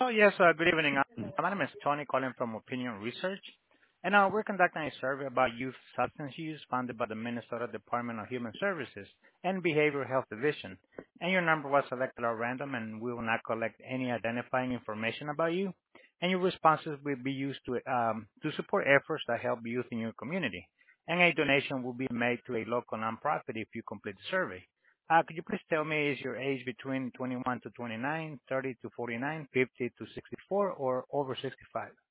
Yes, good evening. My name is Tony calling from Opinion Research, and we're conducting a survey about youth substance use funded by the Minnesota Department of Human Services and Behavioral Health Division. And your number was selected at random, and we will not collect any identifying information about you. And your responses will be used to support efforts that help youth in your community. And a donation will be made to a local nonprofit if you complete the survey. Could you please tell me, is your age between 21 to 29, 30 to 49, 50 to 64, or over 65?